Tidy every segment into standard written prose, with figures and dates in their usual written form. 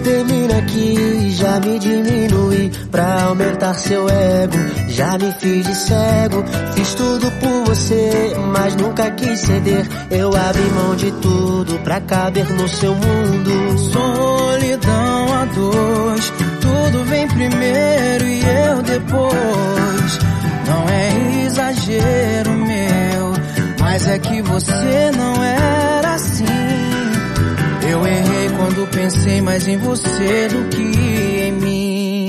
termina aqui. Já me diminui pra aumentar seu ego. Já me fiz de cego, fiz tudo por você, mas nunca quis ceder. Eu abri mão de tudo pra caber no seu mundo. Solidão a dois, tudo vem primeiro e eu depois. Não é exagero meu, mas é que você não era assim. Eu errei quando pensei mais em você do que em mim.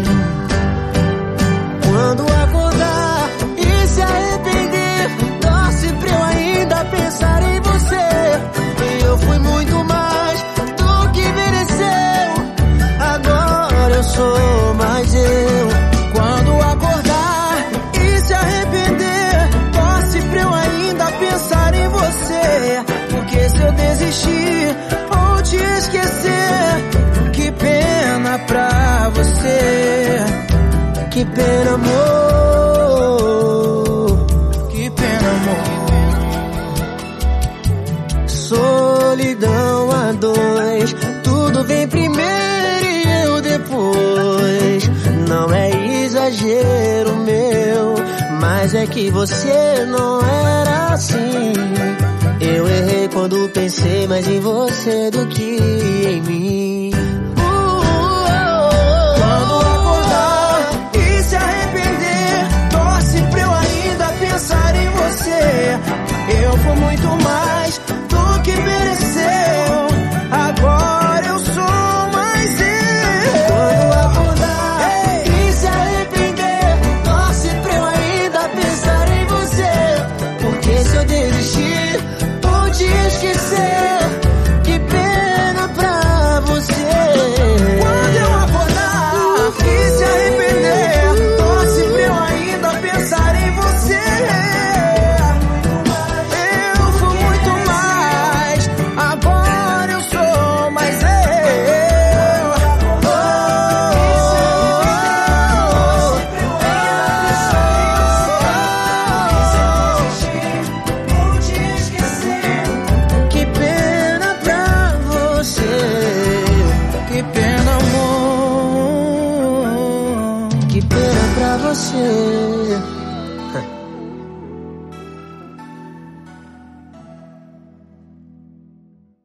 Quando acordar e se arrepender, torce pra eu ainda pensar em você. E eu fui muito mais do que mereceu, agora eu sou mais eu. Quando acordar e se arrepender, torce pra eu ainda pensar em você. Porque se eu desistir ou te esquecer, que pena pra você. Que pena, amor. Que pena, amor. Solidão a dois, tudo vem primeiro e eu depois. Não é exagero meu, mas é que você não era assim. Eu errei quando pensei mais em você do que em mim. Quando acordar e se arrepender, torce pra eu ainda pensar em você. Eu fui muito mais do que mereceu, agora eu sou mais eu. Quando acordar e se arrepender, torce pra eu ainda pensar em você. Porque se eu desistir ou te esquecer, que pena pra você. Quando eu acordar e se arrepender, torce pra eu ainda pensar em você. Eu fui muito mais, agora eu sou mais eu. Que pena pra você. Que pena, amor. Que pena pra você.